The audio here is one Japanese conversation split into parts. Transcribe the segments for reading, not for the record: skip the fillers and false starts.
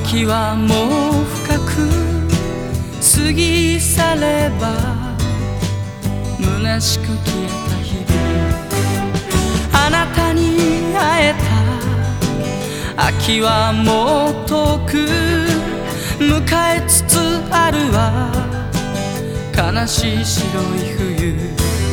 秋はもう深く過ぎ去れば虚しく消えた日々、あなたに会えた秋はもう遠く迎えつつあるわ、悲しい白い冬。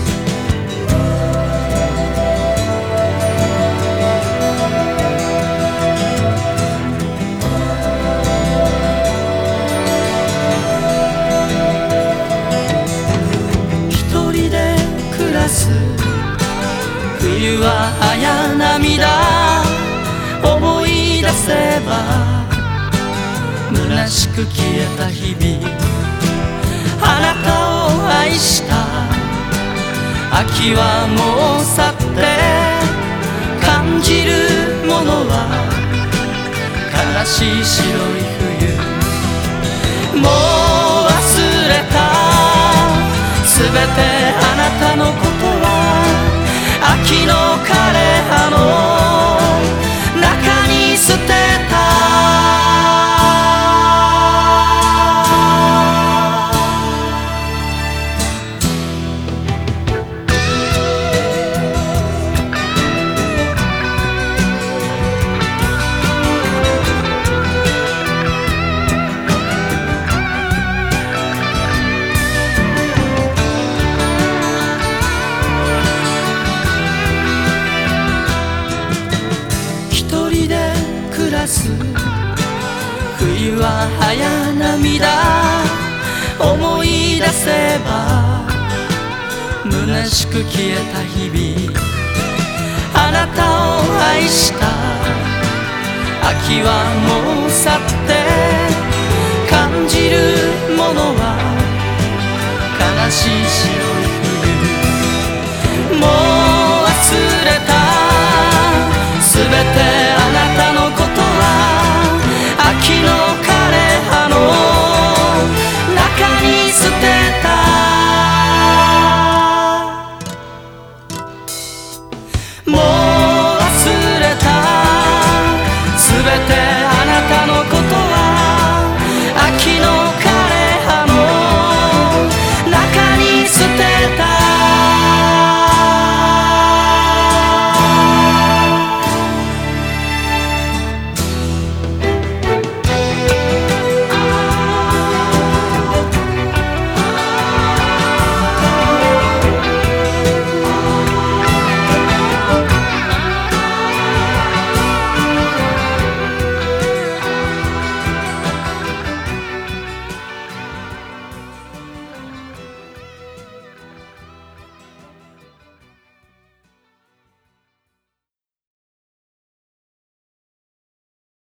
一人で暮らす冬は早涙、思い出せば虚しく消えた日々、あなたを愛した秋はもう去って、感じるものは悲しい白い冬。もう忘れたすべてあなたのことは、秋の枯れ葉の中に捨てた。冬は早涙、思い出せば虚しく消えた日々、あなたを愛した秋はもう去って、感じるものは悲しい白い